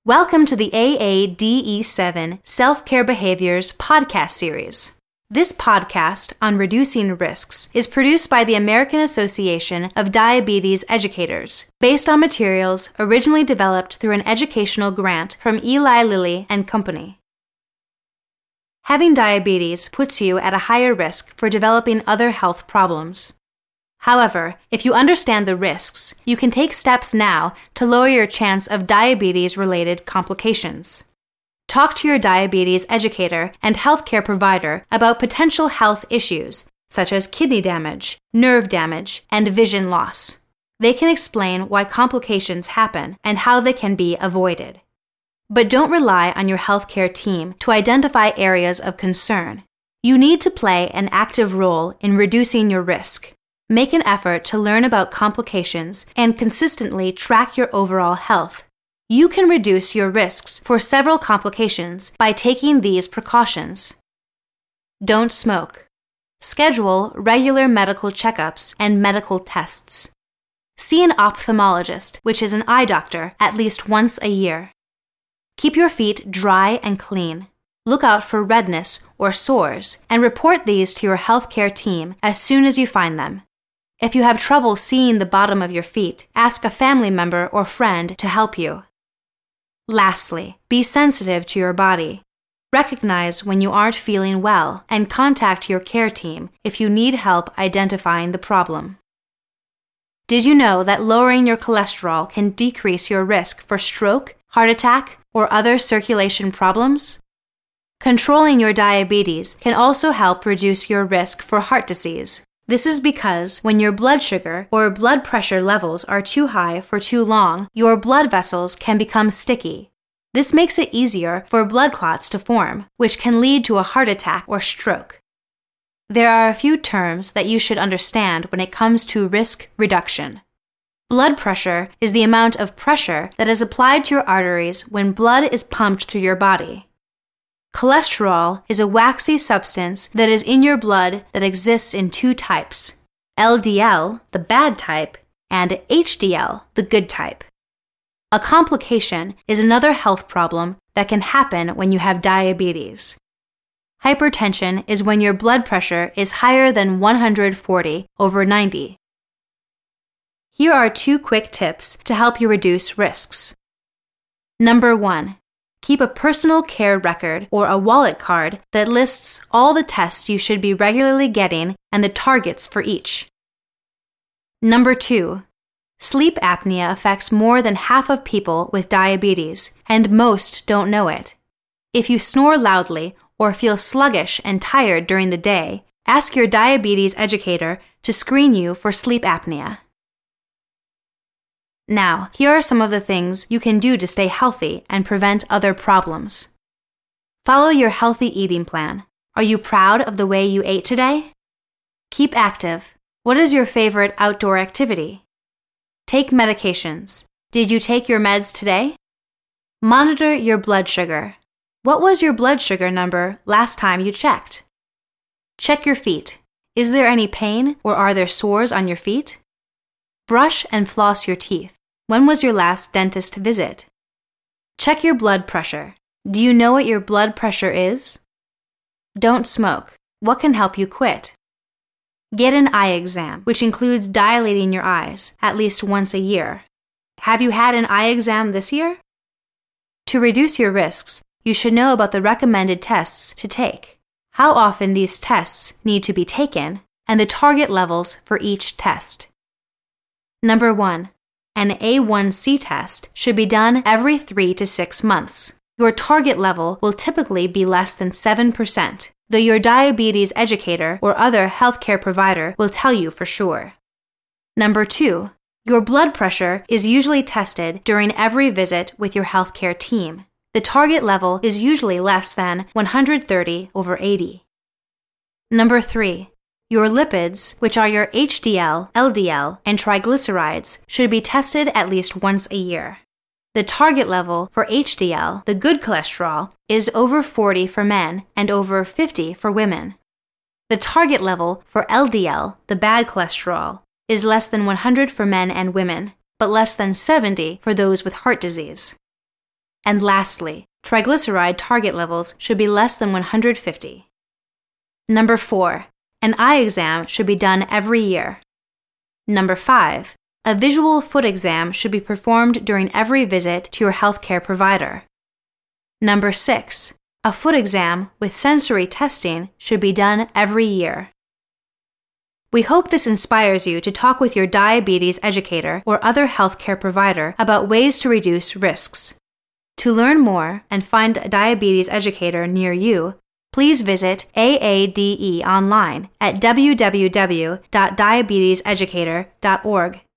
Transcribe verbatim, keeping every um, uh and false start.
Welcome to the A A D E seven Self-Care Behaviors podcast series. This podcast on reducing risks is produced by the American Association of Diabetes Educators, based on materials originally developed through an educational grant from Eli Lilly and Company. Having diabetes puts you at a higher risk for developing other health problems. However, if you understand the risks, you can take steps now to lower your chance of diabetes-related complications. Talk to your diabetes educator and healthcare provider about potential health issues, such as kidney damage, nerve damage, and vision loss. They can explain why complications happen and how they can be avoided. But don't rely on your healthcare team to identify areas of concern. You need to play an active role in reducing your risk. Make an effort to learn about complications and consistently track your overall health. You can reduce your risks for several complications by taking these precautions. Don't smoke. Schedule regular medical checkups and medical tests. See an ophthalmologist, which is an eye doctor, at least once a year. Keep your feet dry and clean. Look out for redness or sores and report these to your healthcare team as soon as you find them. If you have trouble seeing the bottom of your feet, ask a family member or friend to help you. Lastly, be sensitive to your body. Recognize when you aren't feeling well and contact your care team if you need help identifying the problem. Did you know that lowering your cholesterol can decrease your risk for stroke, heart attack, or other circulation problems? Controlling your diabetes can also help reduce your risk for heart disease. This is because when your blood sugar or blood pressure levels are too high for too long, your blood vessels can become sticky. This makes it easier for blood clots to form, which can lead to a heart attack or stroke. There are a few terms that you should understand when it comes to risk reduction. Blood pressure is the amount of pressure that is applied to your arteries when blood is pumped through your body. Cholesterol is a waxy substance that is in your blood that exists in two types, L D L, the bad type, and H D L, the good type. A complication is another health problem that can happen when you have diabetes. Hypertension is when your blood pressure is higher than one hundred forty over ninety. Here are two quick tips to help you reduce risks. Number one. Keep a personal care record or a wallet card that lists all the tests you should be regularly getting and the targets for each. Number two, sleep apnea affects more than half of people with diabetes, and most don't know it. If you snore loudly or feel sluggish and tired during the day, ask your diabetes educator to screen you for sleep apnea. Now, here are some of the things you can do to stay healthy and prevent other problems. Follow your healthy eating plan. Are you proud of the way you ate today? Keep active. What is your favorite outdoor activity? Take medications. Did you take your meds today? Monitor your blood sugar. What was your blood sugar number last time you checked? Check your feet. Is there any pain or are there sores on your feet? Brush and floss your teeth. When was your last dentist visit? Check your blood pressure. Do you know what your blood pressure is? Don't smoke. What can help you quit? Get an eye exam, which includes dilating your eyes at least once a year. Have you had an eye exam this year? To reduce your risks, you should know about the recommended tests to take, how often these tests need to be taken, and the target levels for each test. Number one, an A one C test should be done every three to six months. Your target level will typically be less than seven percent, though your diabetes educator or other healthcare provider will tell you for sure. Number two, your blood pressure is usually tested during every visit with your healthcare team. The target level is usually less than one hundred thirty over eighty. Number three, your lipids, which are your H D L, L D L, and triglycerides, should be tested at least once a year. The target level for H D L, the good cholesterol, is over forty for men and over fifty for women. The target level for L D L, the bad cholesterol, is less than one hundred for men and women, but less than seventy for those with heart disease. And lastly, triglyceride target levels should be less than one hundred fifty. Number four, an eye exam should be done every year. Number five, a visual foot exam should be performed during every visit to your healthcare provider. Number six, a foot exam with sensory testing should be done every year. We hope this inspires you to talk with your diabetes educator or other healthcare provider about ways to reduce risks. To learn more and find a diabetes educator near you, please visit A A D E online at w w w dot diabetes educator dot org.